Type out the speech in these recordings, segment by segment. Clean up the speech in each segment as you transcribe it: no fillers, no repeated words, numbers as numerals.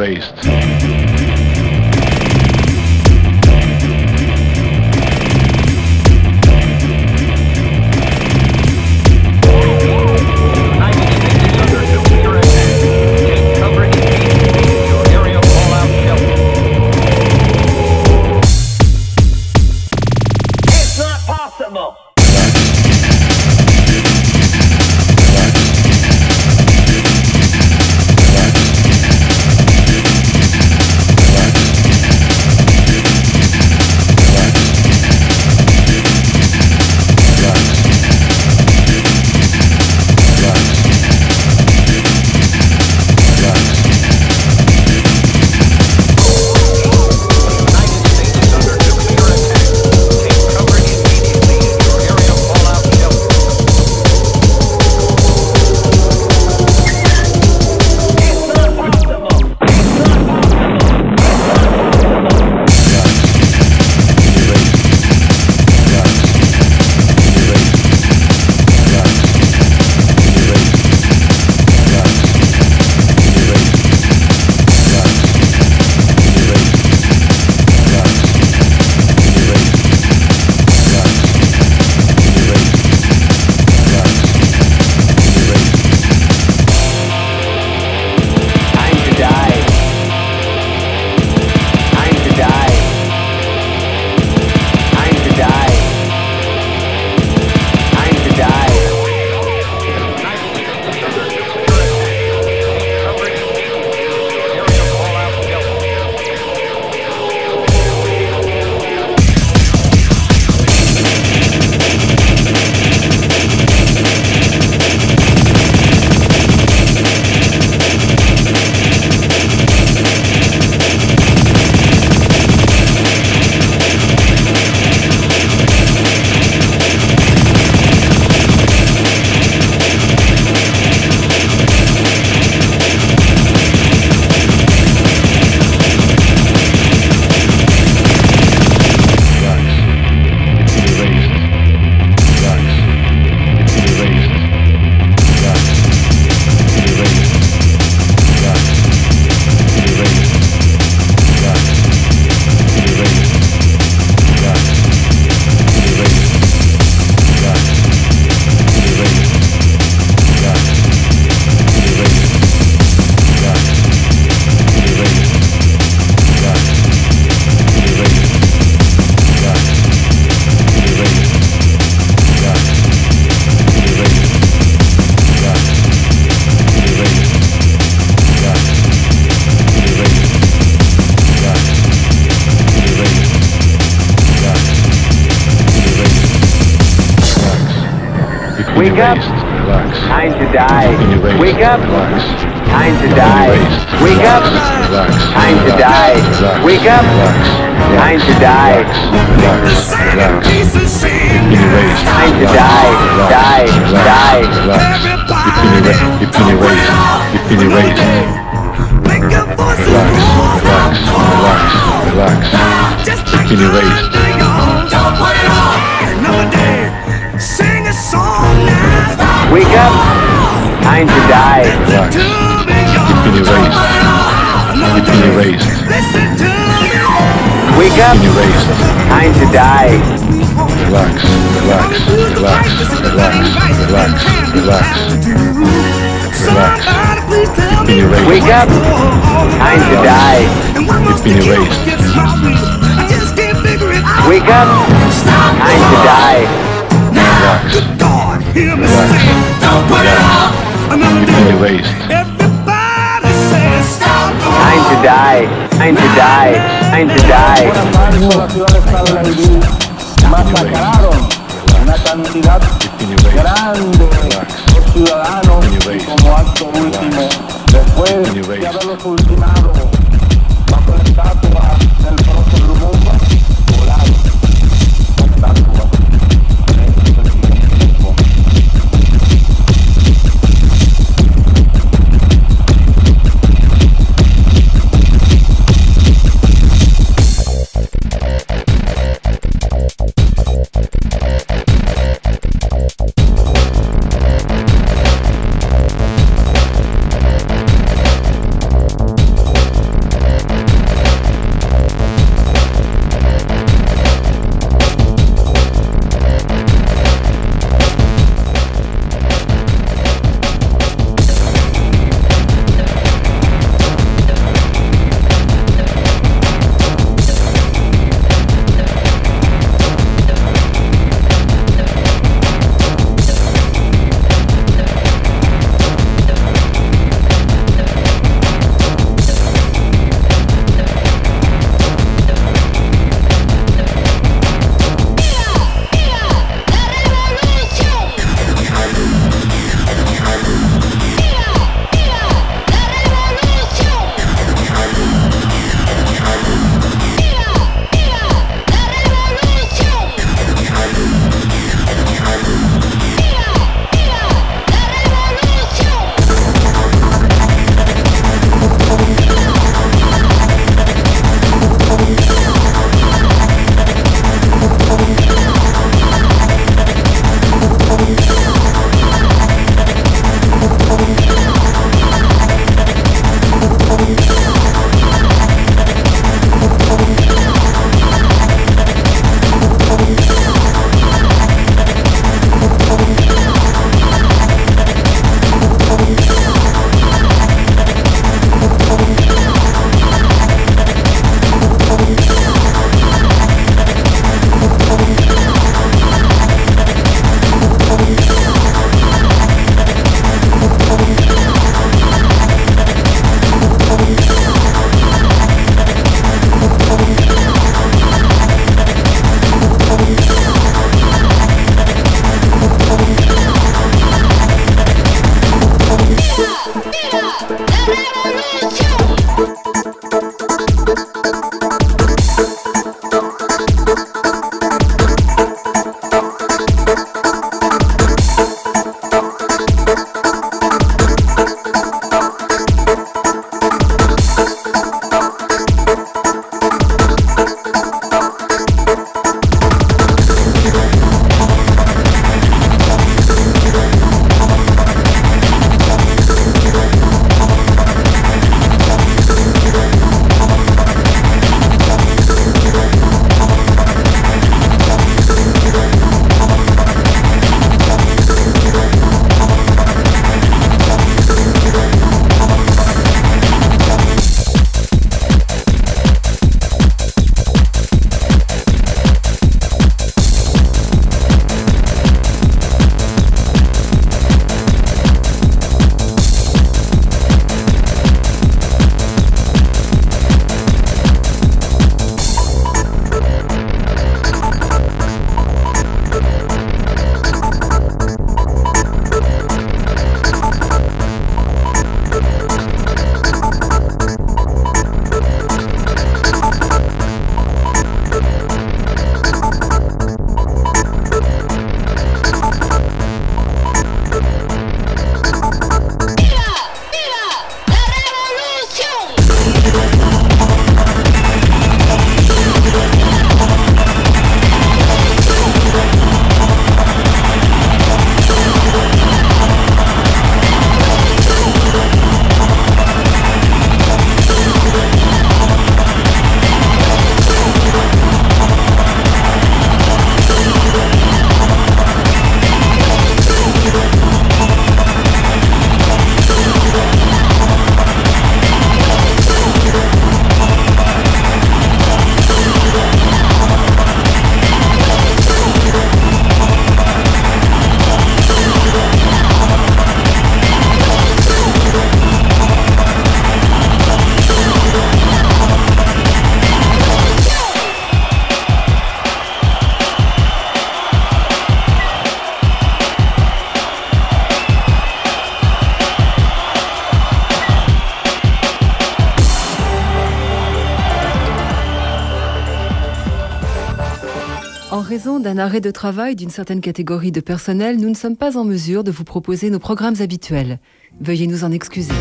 erased. Wake up. Relax. Time to die. Wake up. Relax. Time to die. Wake up. Relax. Time to die. Wake up. Time to die. Relax. Time to die. Die. Die. You've been erased. You've been erased. Relax. Relax. Relax. Relax. You've been erased. Wake up. Time to die. Relax. You've been erased. You've been erased. Wake up. You've been erased. Time to die. Relax. Relax. Relax. Relax. Relax. Relax. Relax. You've been erased. Wake up. Time to die. You've been erased. Wake up. Time to die. Relax. Relax. Relax. You've been erased. Time to die. Time to die. Time to die. Masacraron una cantidad grande de ciudadanos como acto último después de haberlos ultimado bajo la estatua del profesor Lumumba volado la estatua. raison d'un arrêt de travail d'une certaine catégorie de personnel, nous ne sommes pas en mesure de vous proposer nos programmes habituels. Veuillez nous en excuser.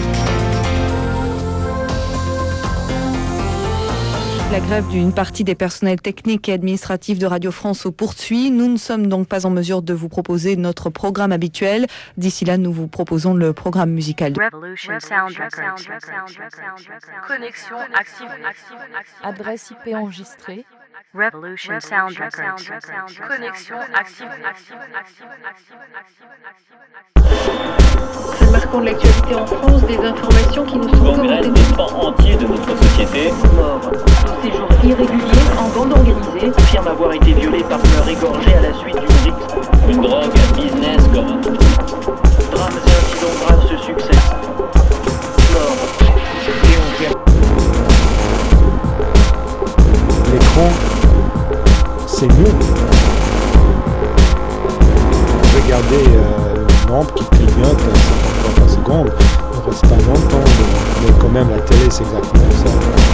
La grève d'une partie des personnels techniques et administratifs de Radio France se poursuit. Nous ne sommes donc pas en mesure de vous proposer notre programme habituel. D'ici là, nous vous proposons le programme musical de Connexion active. Adresse IP enregistrée. Revolution Sound Records. Connexion active. Marquant de l'actualité en France, des informations qui nous sont commentées. Des pans entiers de notre société. Mort. Séjour irrégulier en bande organisée. Affirme avoir été violé par peur égorgée à la suite d'une rixe. Une drogue à business comme. Drames et incidents graves se succèdent. Mort. L'écran, c'est nous. Regardez une lampe qui clignote 50 fois par seconde. On reste pas longtemps, mais quand même la télé c'est exactement ça.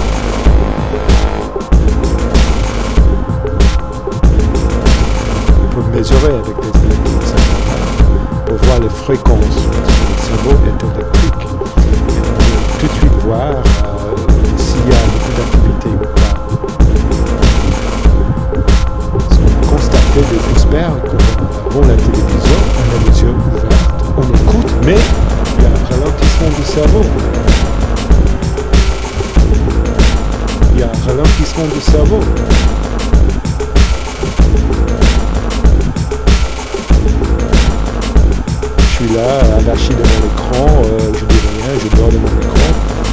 On peut mesurer avec des électrodes pour voir les fréquences. Le cerveau est électrique. Et on peut tout de suite voir s'il y a beaucoup d'activité ou pas. Constater des experts qu'on a la télévision, on a les yeux ouverts, on écoute, mais il y a un ralentissement du cerveau. Il y a un ralentissement du cerveau. Je suis là, attaché devant l'écran, je dis rien, je dors devant l'écran.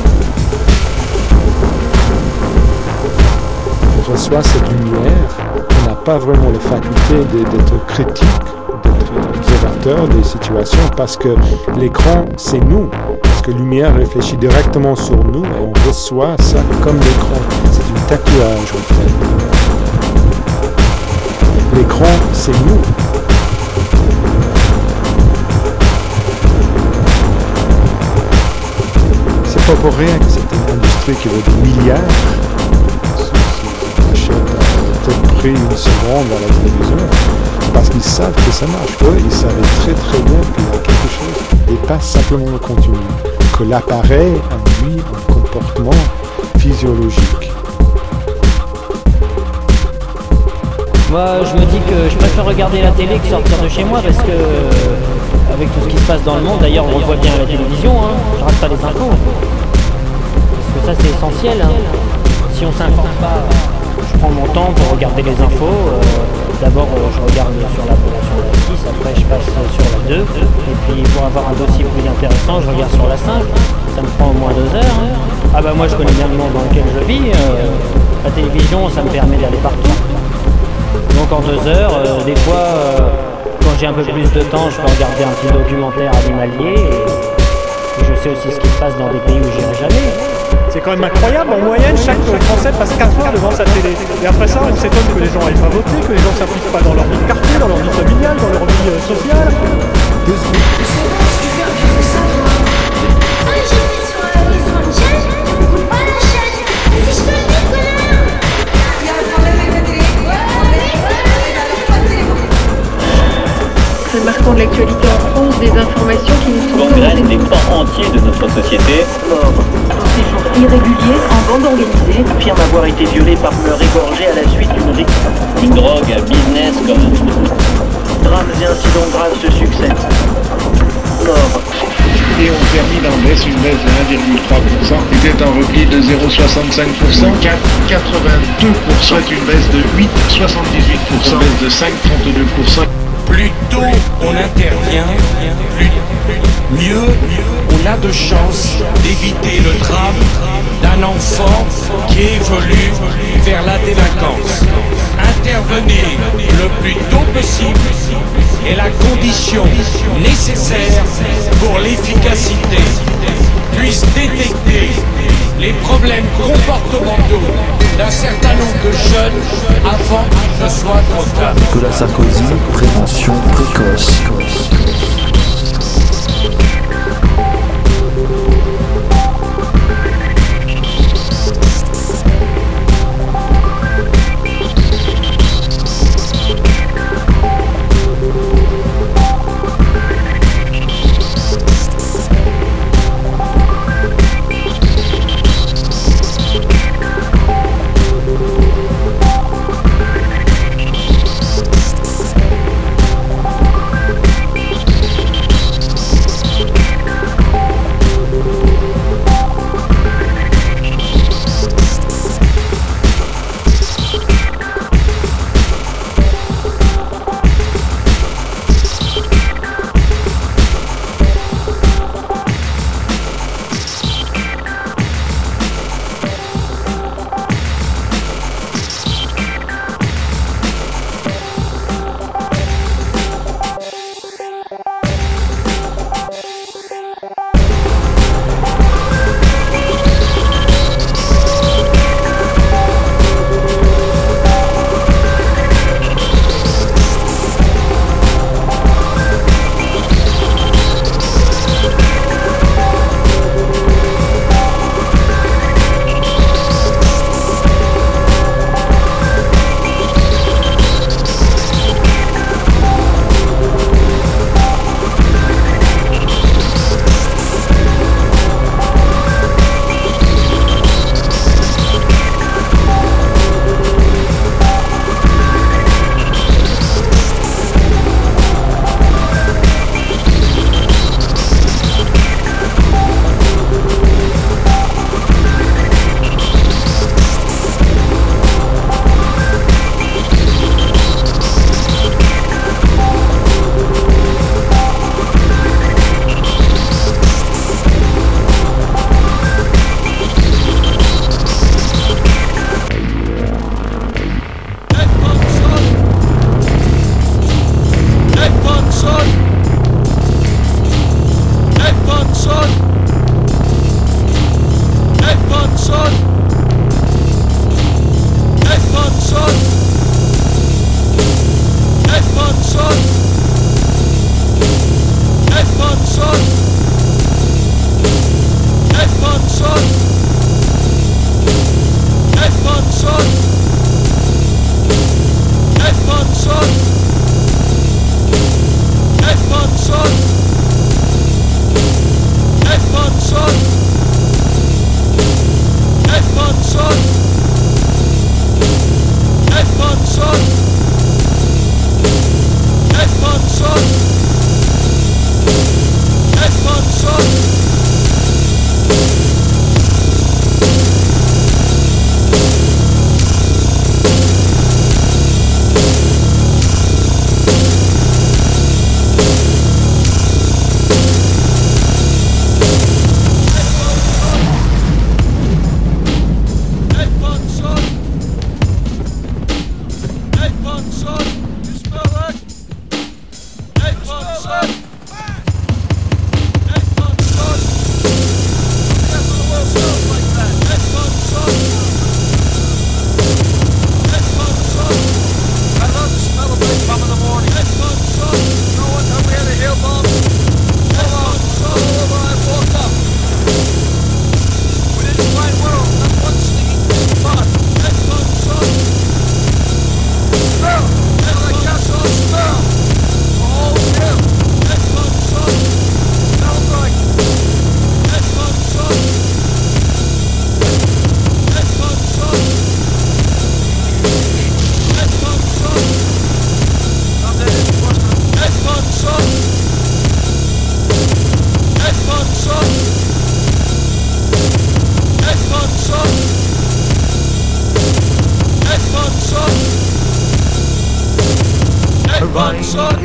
On reçoit cette lumière. On n'a pas vraiment la faculté d'être critique, d'être observateur des situations, parce que l'écran, c'est nous. Parce que la lumière réfléchit directement sur nous et on reçoit ça comme l'écran. C'est un tatouage en fait. L'écran, c'est nous. C'est pas pour rien que c'est une industrie qui vaut des milliards. Pris une seconde à la télévision, parce qu'ils savent que ça marche. Eux, ils savaient très très bien qu'il y a quelque chose et pas simplement le contenu, que l'appareil induit un comportement physiologique. Moi, je me dis que je préfère regarder la télé que sortir de chez moi, parce que avec tout ce qui se passe dans le monde, d'ailleurs on le voit bien à la télévision, hein, je rate pas les infos, parce que ça c'est essentiel, hein. Si on s'informe pas, je prends mon temps pour regarder les infos. D'abord, je regarde sur la 6, après je passe sur la 2. Et puis, pour avoir un dossier plus intéressant, je regarde sur la 5. Ça me prend au moins 2 heures. Hein. Ah bah moi, je connais bien le monde dans lequel je vis. La télévision, ça me permet d'aller partout. Donc en 2 heures, des fois, quand j'ai un peu plus de temps, je peux regarder un petit documentaire animalier. Et je sais aussi ce qui se passe dans des pays où j'irai jamais. C'est quand même incroyable, en moyenne, chaque Français passe 4 heures devant sa télé. Et après ça, on s'étonne que les gens n'aillent pas voter, que les gens ne s'appliquent pas dans leur vie de quartier, dans leur vie familiale, dans leur vie sociale. C'est marquant de l'actualité en France, des informations qui nous sont commentées. Des pans entiers de notre société. Mort. Séjour irrégulier en bande organisée. Affirme avoir été violé par peur égorgée à la suite d'une rixe. Une drogue à business comme. Drames et incidents graves se succèdent. Mort. Et on termine en baisse, une baisse de 1,3%, était un repli de 0,65%, 4,82%, une baisse de 8,78%, baisse de 5,32%. Plus tôt on intervient, mieux on a de chances d'éviter le drame d'un enfant qui évolue vers la délinquance. Intervenir le plus tôt possible est la condition nécessaire pour l'efficacité, puisse détecter les problèmes comportementaux d'un certain nombre de jeunes avant qu'il ne soit trop tard. Nicolas Sarkozy, prévention précoce.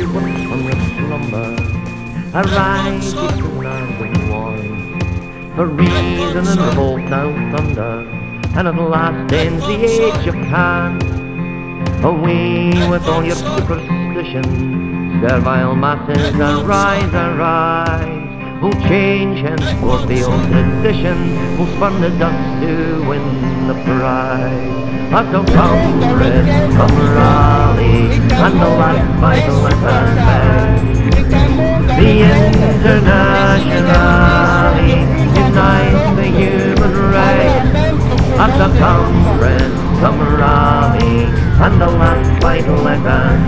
once from your slumber, arise ye tonight and one, for reason and revolt now thunder, and at last ends the age of Kant. Away with all your superstitions, servile masses, arise, arise. We'll change henceforth the old tradition, we'll spurn the dust to win the prize. So comrades, come rally, and the last vital and bang. The Internationale unites the human race. The comrades, come rally, and the last vital and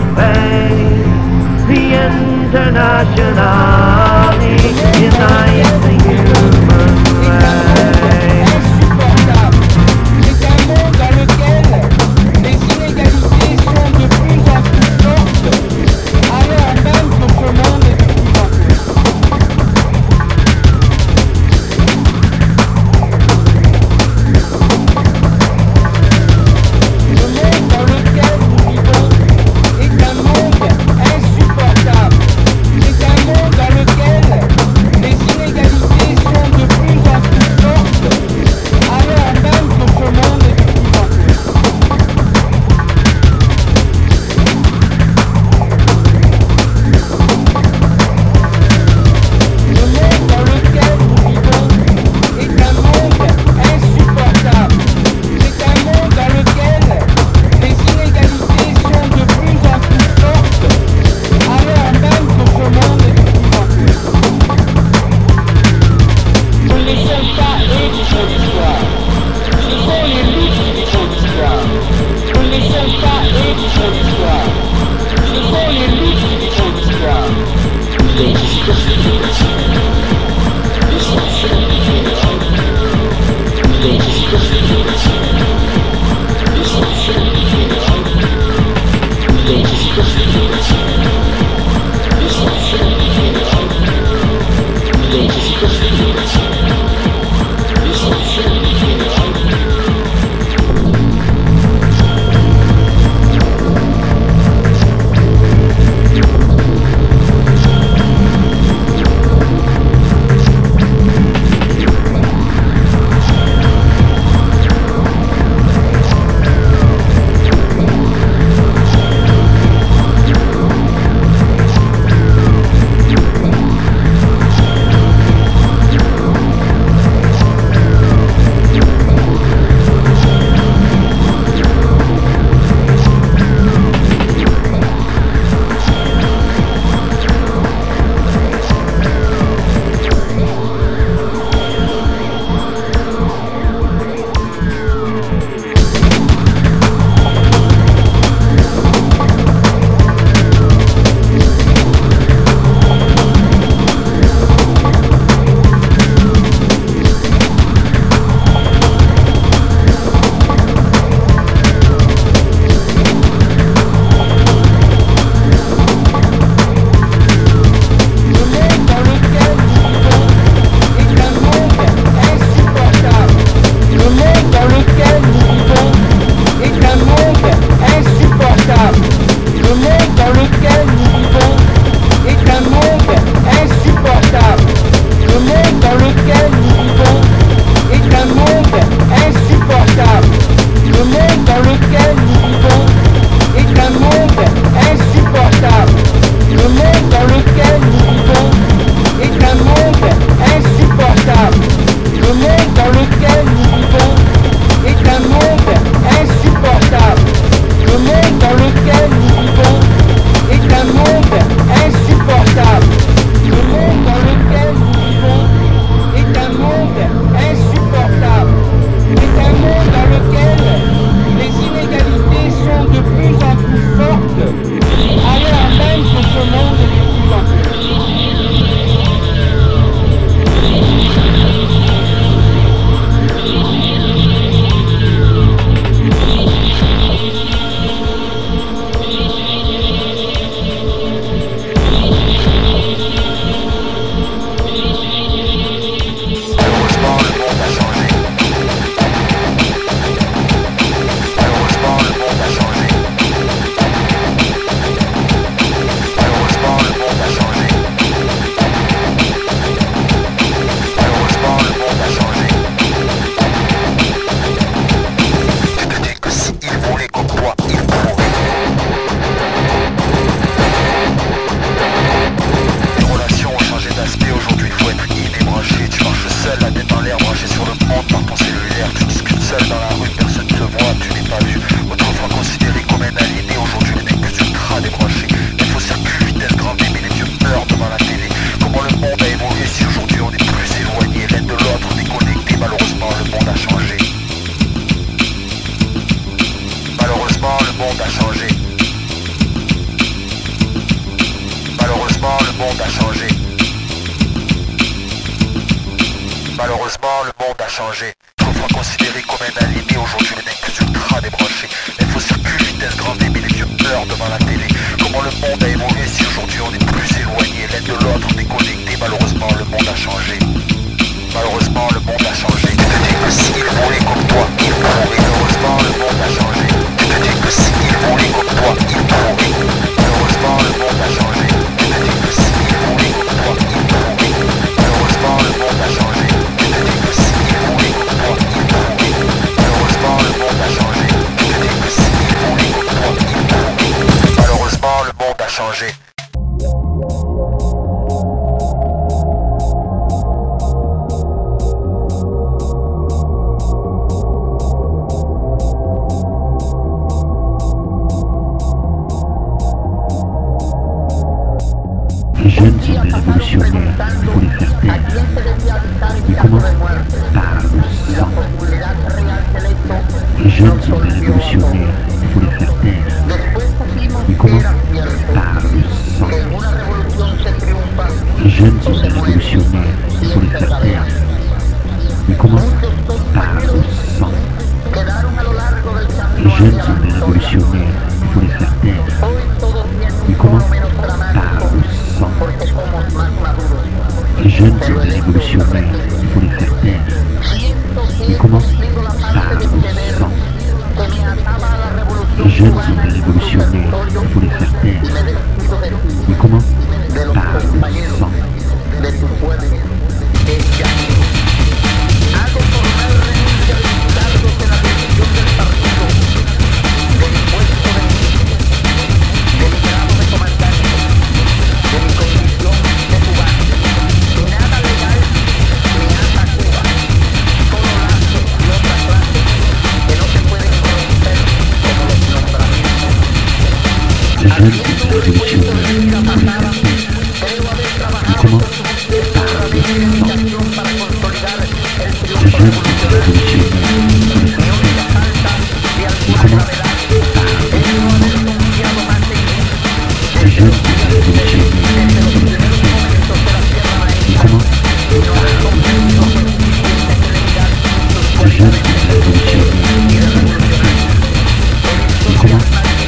bang. The Internationale unites the human race. Dans lequel les inégalités a changé. Malheureusement, le monde a changé. Autrefois considéré comme un alibi, aujourd'hui le mec ultra débranché. Info circule, vitesse grande débit, les vieux pleurent devant la télé. Comment le monde a évolué si aujourd'hui on est plus éloigné, l'un de l'autre déconnecté. Malheureusement, le monde a changé. Malheureusement, le monde a changé. Tu te dis que s'il voulait comme toi, il pourrait. Malheureusement, le monde a changé. Tu te dis que s'il voulait comme toi, il pourrait. Malheureusement, le monde a changé. Tu te dis que s'il voulait comme toi, il pourrait. Malheureusement, le monde a changé. Tu te dis que s'il voulait comme toi, il pourrait. Malheureusement, le monde a changé. Tu te dis que s'il voulait comme toi, il pourrait. Malheureusement, le monde a changé. Les jeunes sont des révolutionnaires, il faut les faire taire. Mais comment? Par le sang. Les jeunes sont des révolutionnaires, il faut les faire taire. Mais comment? Par le sang. Les jeunes sont des révolutionnaires, il faut les faire taire. Mais comment? Par le sang. Les jeunes sont des révolutionnaires, il faut les faire taire. Mais comment? Par le sang. Les jeunes sont des révolutionnaires, il faut les faire taire. Mais comment? Par le sang. Les jeunes sont des révolutionnaires, il faut les faire taire. Mais comment? Par le sang. Les jeunes sont des révolutionnaires, il faut les faire taire. Mais comment? Par le sang. Les jeunes sont des révolutionnaires, il faut les faire taire. Mais comment? Par le sang. Les jeunes sont des révolutionnaires, il faut les faire taire. Mais comment? Par le sang. Les jeunes sont des révolutionnaires, il faut les faire taire. Mais comment?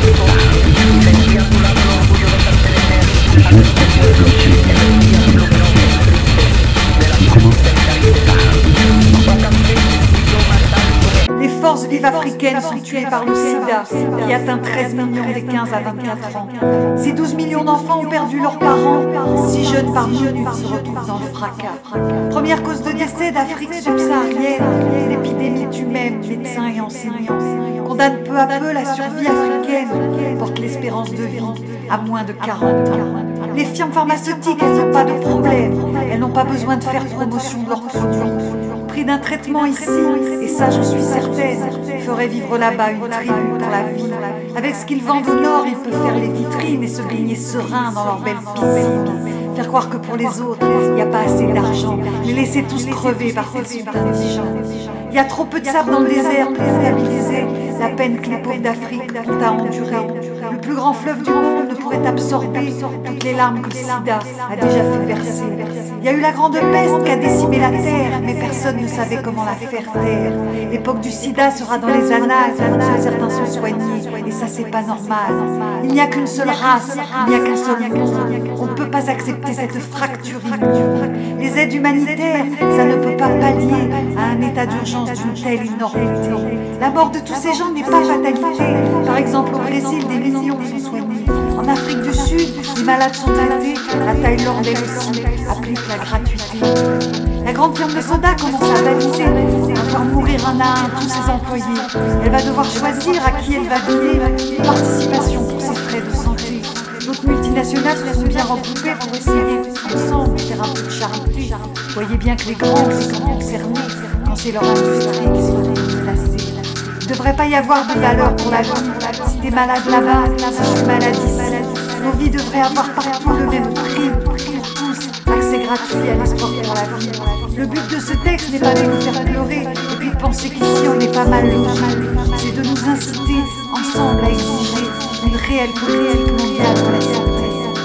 Les forces vives africaines sont tuées par le sida, qui atteint 13 millions des 15 à 24 ans. Ces 12 millions d'enfants ont perdu leurs parents, 6 jeunes par minute se retrouvent dans le fracas. Première cause de décès d'Afrique subsaharienne, l'épidémie tue même médecins et enseignants. Condamne peu à peu la survie africaine, porte l'espérance de vie à moins de 40 ans. Les firmes pharmaceutiques, elles n'ont pas de problème, elles n'ont pas besoin de faire promotion de leurs produits. Prix d'un traitement ici, et ça j'en suis certaine, ferait vivre là-bas une tribu pour la vie. Avec ce qu'ils vendent au nord, ils peuvent faire les vitrines et se baigner sereins dans leurs belles piscines. Faire croire que pour les autres, il n'y a pas assez d'argent, les laisser tous crever parce qu'ils sont indigents. Il y a trop peu de sable dans le désert pour stabiliser la peine que les pauvres d'Afrique ont à endurer. Le plus grand fleuve du monde ne pourrait absorber toutes les larmes que le sida a déjà fait verser. Il y a eu la grande peste qui a décimé la terre, mais personne ne savait comment la faire taire. L'époque du sida sera dans les annales, seuls certains sont soignés, et ça c'est pas normal. Il n'y a qu'une seule race, il n'y a qu'un seul monde. On ne peut pas accepter cette fracture inouïe. Les aides humanitaires, ça ne peut pas pallier à un état d'urgence d'une telle énormité. La mort de tous ces gens n'est pas fatalité. Par exemple, au Brésil, des millions sont soignés. En Afrique du Sud, les malades sont aidés. La Thaïlande, elle aussi, applique la gratuité. La grande firme de soda commence à baliser, à faire mourir un à un tous ses employés. Elle va devoir choisir à qui elle va donner une participation pour ses frais de santé. D'autres multinationales se sont bien regroupées pour essayer ensemble de faire un peu de charité. Voyez bien que les grands sont concernés quand c'est leur industrie qui se retrouve menacée. Il ne devrait pas y avoir de valeur pour la vie. Si t'es malade là-bas, si je suis malade ici, nos vies devraient avoir partout le même prix pour tous. Accès gratuit à l'espoir pour la vie. Le but de ce texte n'est pas de nous faire pleurer et puis de penser qu'ici on est pas mal logés. C'est de nous inciter ensemble à exiger une réelle politique mondiale pour la santé. Il devrait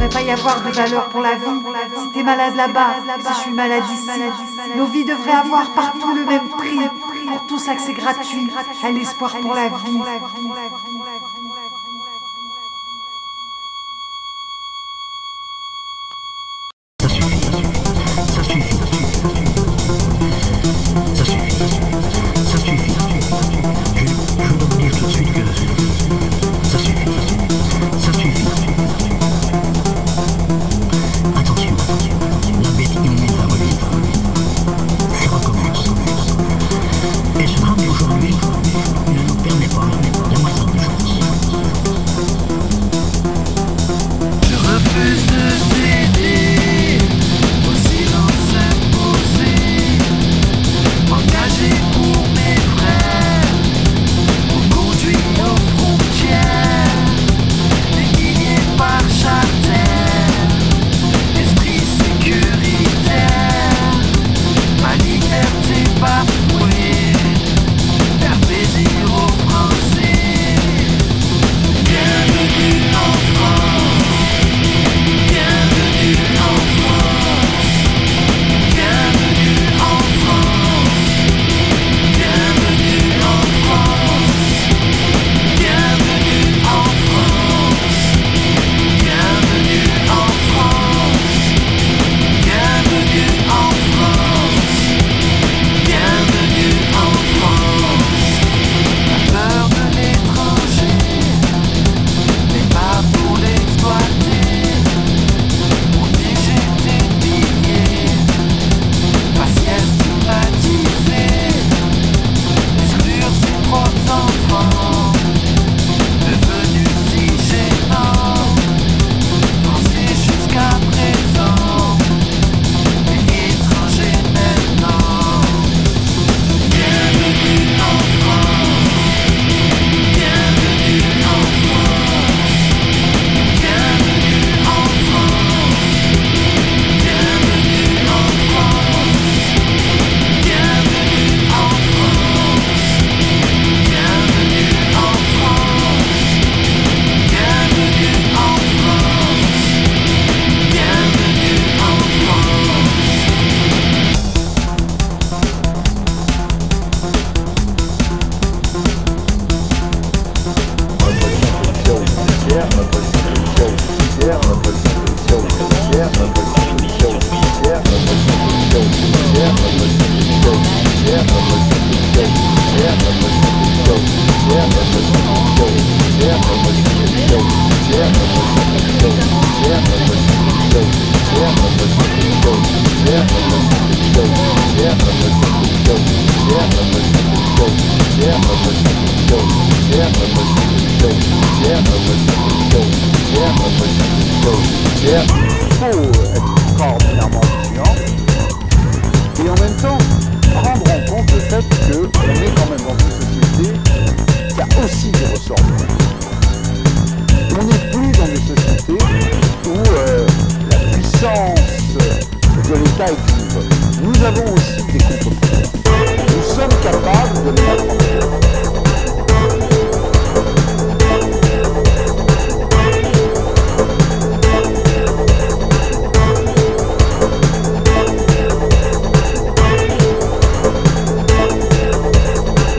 devrait pas y avoir de valeur pour la vie. Si t'es malade là-bas, si je suis malade ici, nos vies devraient avoir partout le même prix. Pour tous accès gratuit à l'espoir pour la vie.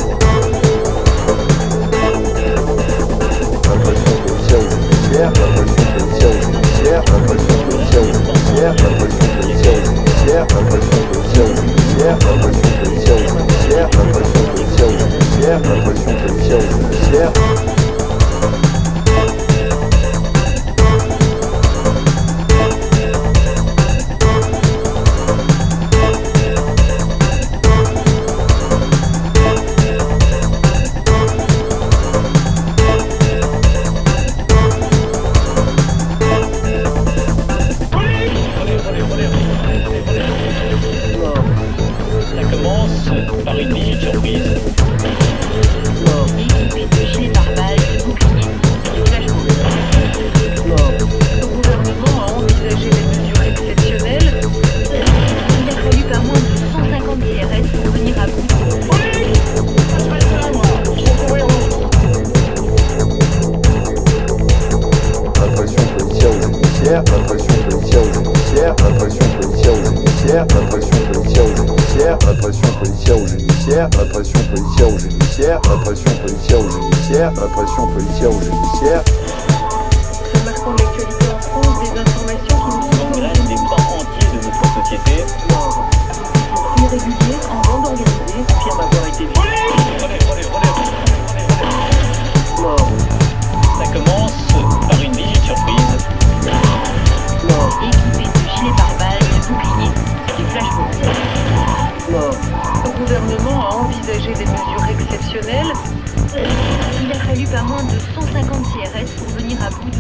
Yeah. répression policière ou judiciaire, répression policière ou judiciaire, répression policière ou judiciaire. Remarquons l'actualité en France, des informations qui nous sont engraine des pans entiers de notre société. Irréguliers en bande organisée affirment avoir été Ça commence par une visite surprise. équipés de gilets pare-balles, de boucliers, des flashballs. Le gouvernement a envisagé des mesures exceptionnelles. Il a fallu pas moins de 150 CRS pour venir à bout de...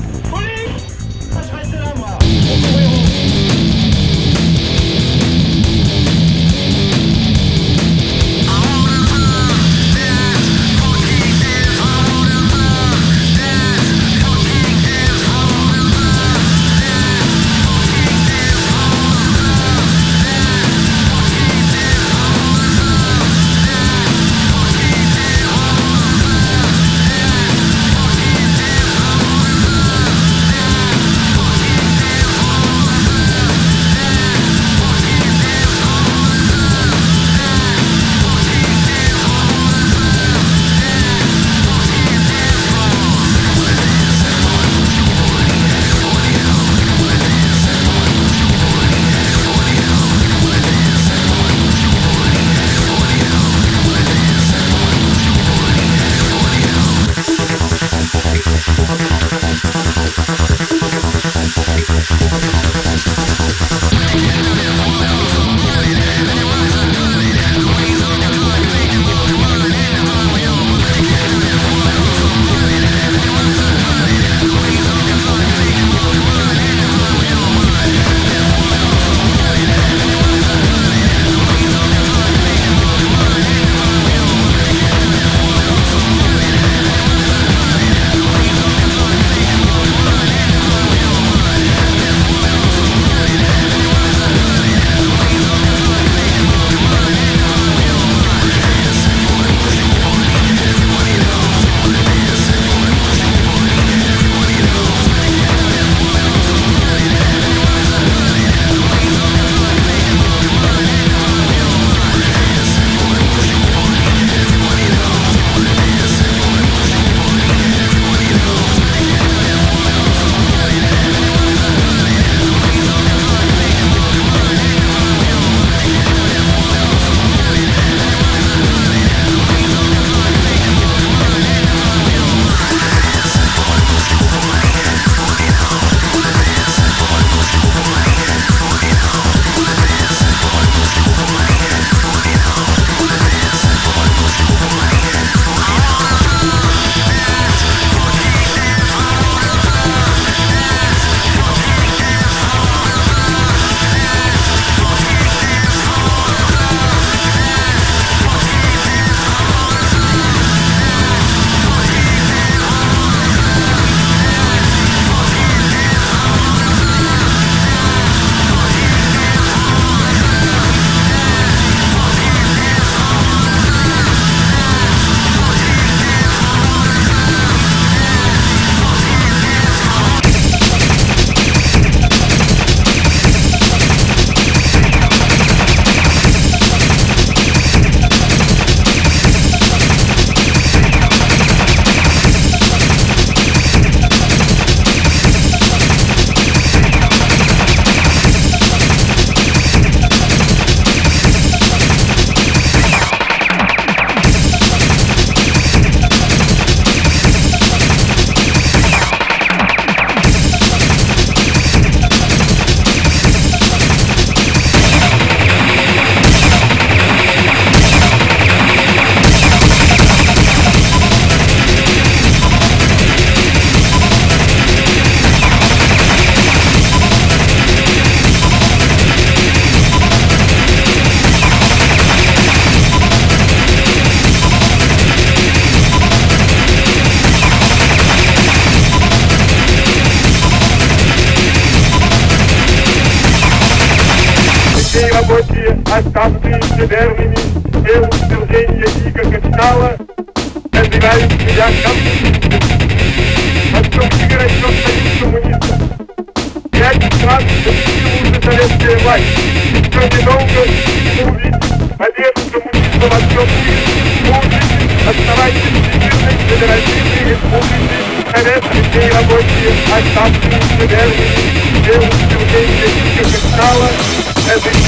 работе оставшиеся термины и утверждение Лига капитала добивают себя конфликта. Отсюда растет союз коммунистов. 5 стран допустила уже советская власть. Еще недолго мы увидим победу коммунистов во всем мире. Оставайтесь в Федеративной Республике советские рабочие оставки Северной для утверждения капитала этой.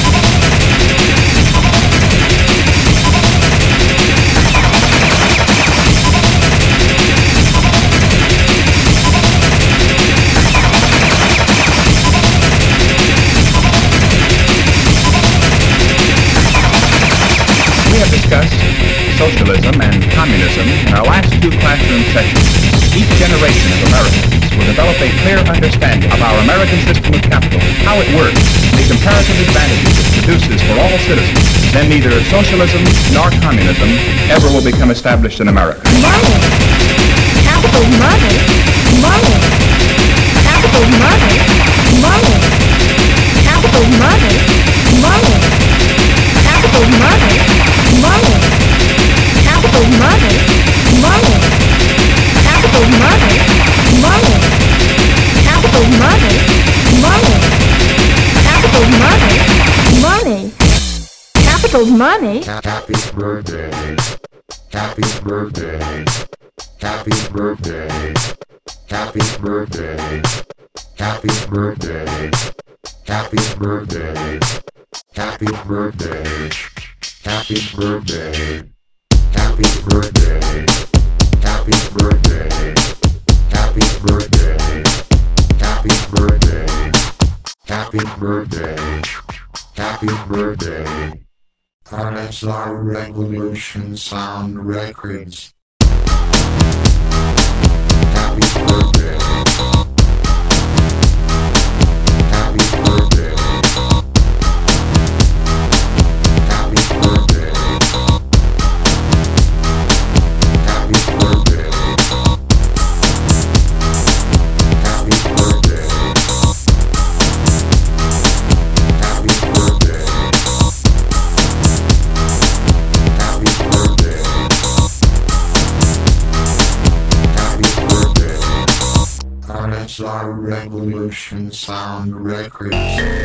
We have discussed socialism and communism in our last two classroom sessions. Each generation of Americans will develop a clear understanding of our American system of capital, how it works, the comparative advantages it produces for all citizens. Then neither socialism nor communism ever will become established in America. Money! Capital money! Money! Capital money! Money! Capital money! Money! Capital money! Money! Capital money! Money! Capital money! Money! Capital money! Money! Capital money! Money! Capital money! Happy birthday! Happy birthday! Happy birthday! Happy birthday! Happy birthday! Happy birthday! Happy birthday! Happy birthday! Happy birthday! Happy birthday! Happy birthday! Happy birthday! Happy birthday! Happy birthday! RSR Revolution Sound Records. Happy birthday! Happy birthday! Happy birthday! Happy birthday! Happy birthday! Happy birthday! Happy birthday! Happy birthday! RSR Revolution Sound Records.